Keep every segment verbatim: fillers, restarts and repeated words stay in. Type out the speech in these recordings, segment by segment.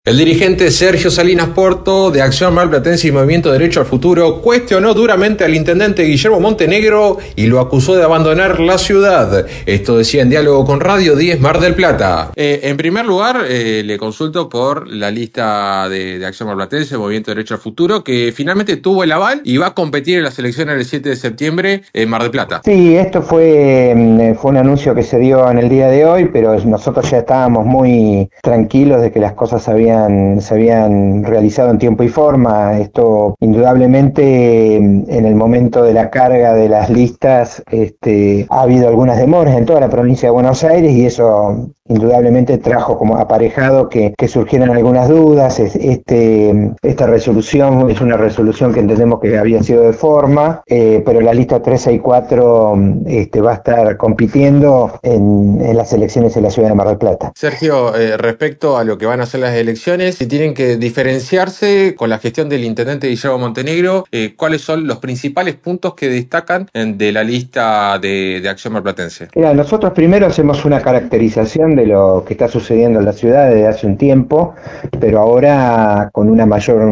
El dirigente Sergio Salinas Porto, de Acción Marplatense y Movimiento Derecho al Futuro, cuestionó duramente al intendente Guillermo Montenegro y lo acusó de abandonar la ciudad. Esto decía en diálogo con Radio diez Mar del Plata. Eh, en primer lugar, eh, le consulto por la lista de, de Acción Marplatense, Movimiento Derecho al Futuro, que finalmente tuvo el aval y va a competir en las elecciones del siete de septiembre en Mar del Plata. Sí, esto fue, fue un anuncio que se dio en el día de hoy, pero nosotros ya estábamos muy tranquilos de que las cosas habían se habían realizado en tiempo y forma. Esto indudablemente en el momento de la carga de las listas este, ha habido algunas demoras en toda la provincia de Buenos Aires y eso indudablemente trajo como aparejado que, que surgieran algunas dudas. Este, esta resolución es una resolución que entendemos que había sido de forma, eh, pero la lista tres seis cuatro este, va a estar compitiendo en, en las elecciones en la ciudad de Mar del Plata. Sergio, eh, respecto a lo que van a ser las elecciones, si tienen que diferenciarse con la gestión del intendente Guillermo Montenegro, eh, ¿cuáles son los principales puntos que destacan en, de la lista de, de Acción Marplatense? Mira, nosotros primero hacemos una caracterización de lo que está sucediendo en la ciudad desde hace un tiempo, pero ahora con una mayor,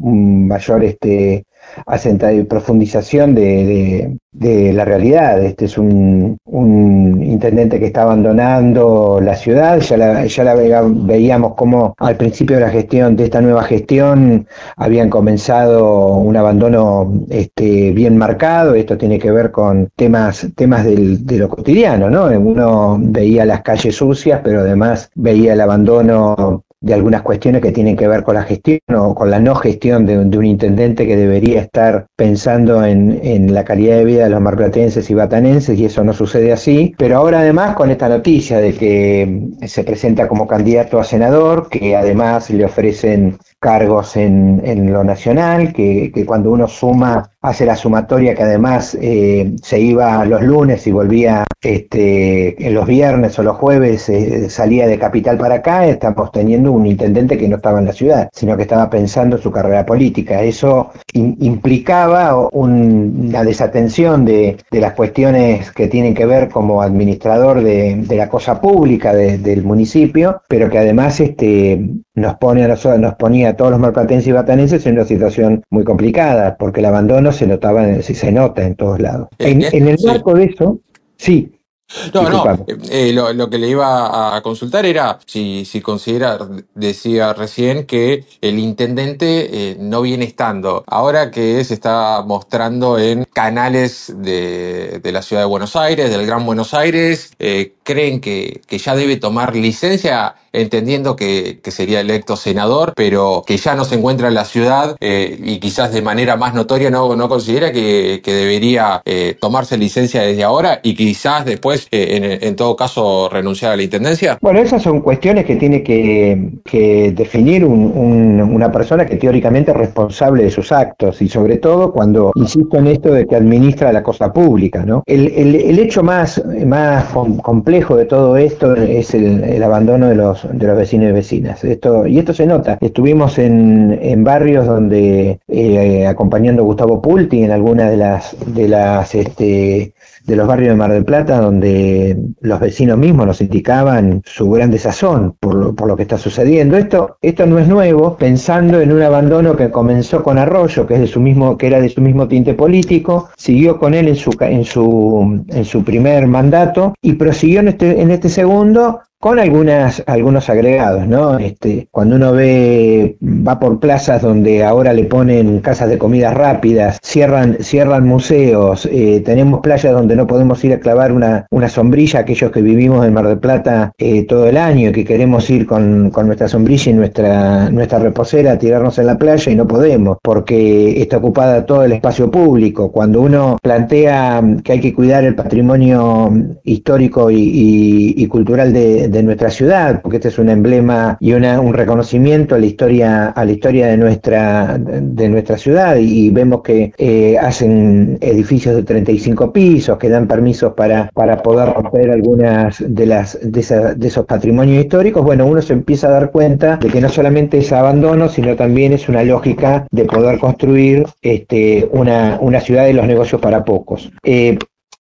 un mayor este, asenta y profundización de, de, de la realidad. Este es un, un intendente que está abandonando la ciudad. Ya la, ya la veíamos como al principio de la gestión, de esta nueva gestión, habían comenzado un abandono este, bien marcado. Esto tiene que ver con temas, temas del, de lo cotidiano, ¿no? Uno veía las calles sucias, pero además veía el abandono de algunas cuestiones que tienen que ver con la gestión o con la no gestión de, de un intendente que debería estar pensando en, en la calidad de vida de los marplatenses y batanenses, y eso no sucede así. Pero ahora además con esta noticia de que se presenta como candidato a senador, que además le ofrecen cargos en, en lo nacional, que, que cuando uno suma, hace la sumatoria que además eh, se iba los lunes y volvía este, en los viernes o los jueves, eh, salía de Capital para acá, estamos teniendo un intendente que no estaba en la ciudad, sino que estaba pensando en su carrera política. Eso in, implicaba un, una desatención de, de las cuestiones que tienen que ver como administrador de, de la cosa pública de, del municipio, pero que además este, nos pone a nosotros, nos ponía a todos los marplatenses y batanenses en una situación muy complicada, porque el abandono se notaba, se, se nota en todos lados. En, en el marco de eso, sí. No, Disculpame. no, eh, lo, lo que le iba a consultar era si, si considera, decía recién, que el intendente eh, no viene estando. Ahora que se está mostrando en canales de, de la ciudad de Buenos Aires, del Gran Buenos Aires, eh, ¿creen que, que ya debe tomar licencia, entendiendo que, que sería electo senador, pero que ya no se encuentra en la ciudad eh, y quizás de manera más notoria no, no considera que, que debería eh, tomarse licencia desde ahora y quizás después, eh, en, en todo caso, renunciar a la intendencia? Bueno, esas son cuestiones que tiene que, que definir un, un, una persona que teóricamente es responsable de sus actos, y sobre todo cuando insisto en esto de que administra la cosa pública, ¿no? El, el, el hecho más, más complejo de todo esto es el, el abandono de los de los vecinos y vecinas. Esto, y esto se nota. Estuvimos en, en barrios donde, eh, acompañando a Gustavo Pulti en algunas de las, de las, este, de los barrios de Mar del Plata, donde los vecinos mismos nos indicaban su gran desazón por lo, por lo que está sucediendo. Esto, esto no es nuevo, pensando en un abandono que comenzó con Arroyo, que es de su mismo, que era de su mismo tinte político, siguió con él en su, en su, en su primer mandato y prosiguió en este, en este segundo, con algunas algunos agregados, ¿no? Este, cuando uno ve, va por plazas donde ahora le ponen casas de comidas rápidas, cierran cierran museos, eh, tenemos playas donde no podemos ir a clavar una, una sombrilla, aquellos que vivimos en Mar del Plata eh, todo el año y que queremos ir con, con nuestra sombrilla y nuestra nuestra reposera a tirarnos en la playa y no podemos, porque está ocupada todo el espacio público. Cuando uno plantea que hay que cuidar el patrimonio histórico y, y, y cultural de de nuestra ciudad, porque este es un emblema y una, un reconocimiento a la historia a la historia de nuestra de nuestra ciudad, y vemos que eh, hacen edificios de treinta y cinco pisos, que dan permisos para para poder romper algunas de las de, esa, de esos patrimonios históricos. Bueno, uno se empieza a dar cuenta de que no solamente es abandono, sino también es una lógica de poder construir este una una ciudad de los negocios para pocos. Eh,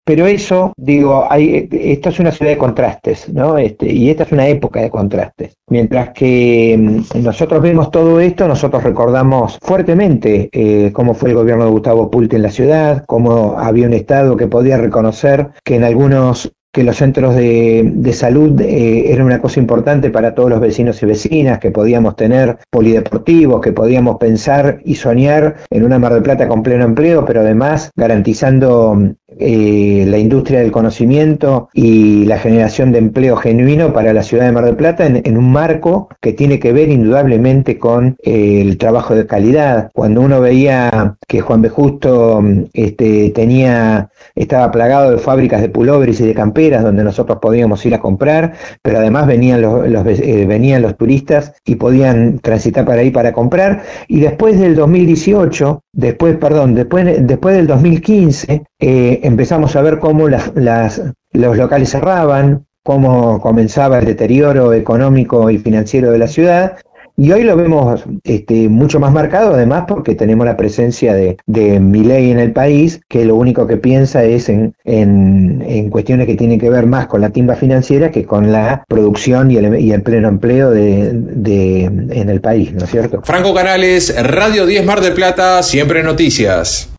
pero eso, digo, hay, esto es una ciudad de contrastes, ¿no? Este, y esta es una época de contrastes. Mientras que mm, nosotros vemos todo esto, nosotros recordamos fuertemente eh, cómo fue el gobierno de Gustavo Pulti en la ciudad, cómo había un Estado que podía reconocer que en algunos que los centros de, de salud eh, eran una cosa importante para todos los vecinos y vecinas, que podíamos tener polideportivos, que podíamos pensar y soñar en una Mar del Plata con pleno empleo, pero además garantizando eh, la industria del conocimiento y la generación de empleo genuino para la ciudad de Mar del Plata en, en un marco que tiene que ver indudablemente con eh, el trabajo de calidad. Cuando uno veía que Juan B. Justo este, tenía, estaba plagado de fábricas de pulóveres y de camperas, donde nosotros podíamos ir a comprar, pero además venían los, los eh, venían los turistas y podían transitar para ahí para comprar. Y después del dos mil dieciocho, después, perdón, después, después del dos mil quince, eh, empezamos a ver cómo las, las, los locales cerraban, cómo comenzaba el deterioro económico y financiero de la ciudad. Y hoy lo vemos este, mucho más marcado, además porque tenemos la presencia de, de Milei en el país, que lo único que piensa es en, en, en cuestiones que tienen que ver más con la timba financiera que con la producción y el, y el pleno empleo de, de, en el país, ¿no es cierto? Franco Canales, Radio diez Mar del Plata, siempre noticias.